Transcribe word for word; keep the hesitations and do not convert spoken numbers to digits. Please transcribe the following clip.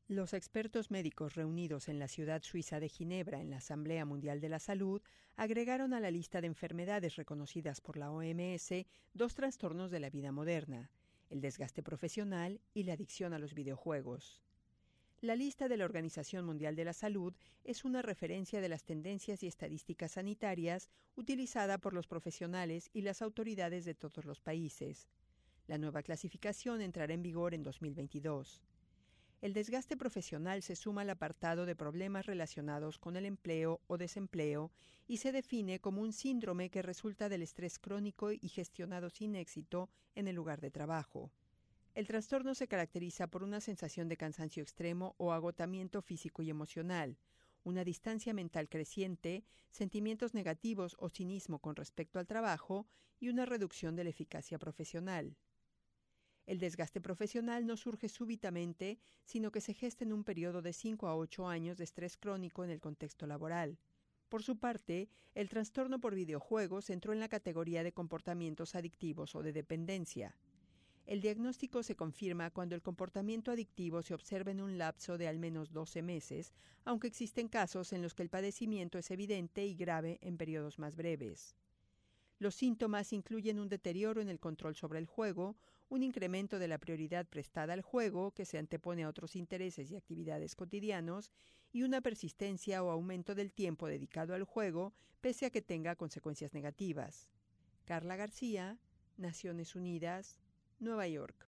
Los expertos médicos reunidos en la ciudad suiza de Ginebra en la Asamblea Mundial de la Salud agregaron a la lista de enfermedades reconocidas por la O M S dos trastornos de la vida moderna: el desgaste profesional y la adicción a los videojuegos. La lista de la Organización Mundial de la Salud es una referencia de las tendencias y estadísticas sanitarias utilizada por los profesionales y las autoridades de todos los países. La nueva clasificación entrará en vigor en dos mil veintidós. El desgaste profesional se suma al apartado de problemas relacionados con el empleo o desempleo y se define como un síndrome que resulta del estrés crónico y gestionado sin éxito en el lugar de trabajo. El trastorno se caracteriza por una sensación de cansancio extremo o agotamiento físico y emocional, una distancia mental creciente, sentimientos negativos o cinismo con respecto al trabajo y una reducción de la eficacia profesional. El desgaste profesional no surge súbitamente, sino que se gesta en un periodo de cinco a ocho años de estrés crónico en el contexto laboral. Por su parte, el trastorno por videojuegos entró en la categoría de comportamientos adictivos o de dependencia. El diagnóstico se confirma cuando el comportamiento adictivo se observa en un lapso de al menos doce meses, aunque existen casos en los que el padecimiento es evidente y grave en periodos más breves. Los síntomas incluyen un deterioro en el control sobre el juego, un incremento de la prioridad prestada al juego, que se antepone a otros intereses y actividades cotidianos, y una persistencia o aumento del tiempo dedicado al juego, pese a que tenga consecuencias negativas. Carla García, Naciones Unidas, Nueva York.